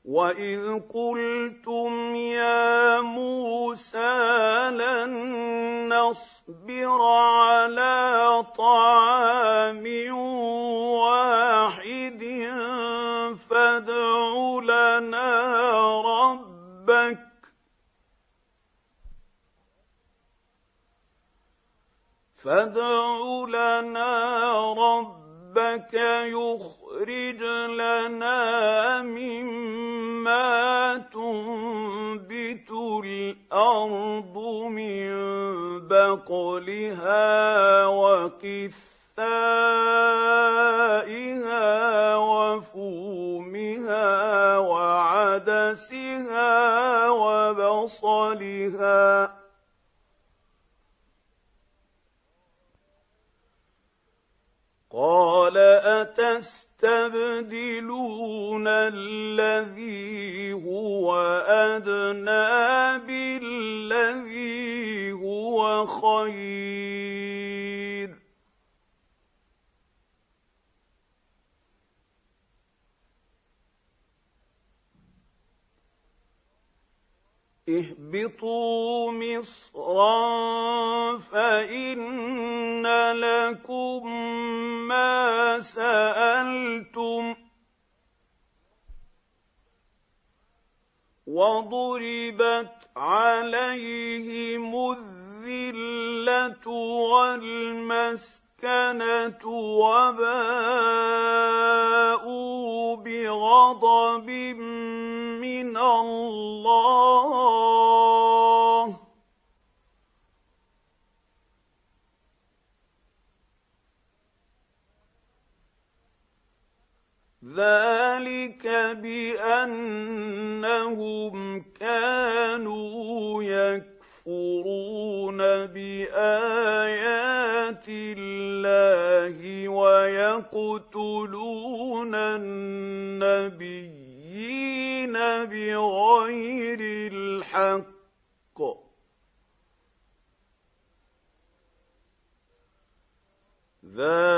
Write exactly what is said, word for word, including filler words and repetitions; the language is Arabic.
وإذ قلتم يا موسى لن نصبر على طعام واحد فادع لنا ربك فادع لنا ربك يخرج لنا مما تنبت الأرض من بقلها وقثائها وفومها وعدسها وبصلها قال أتستبدلون الذي هو أدنى بالذي هو خير اهبطوا مصرا فإن لكم ما سألتم وضربت عليهم الذلة والمسكنة وباءوا بغضب من الله ذلك بأنهم كانوا يكفرون بآيات الله ويقتلون النبيين بغير الحق ذلك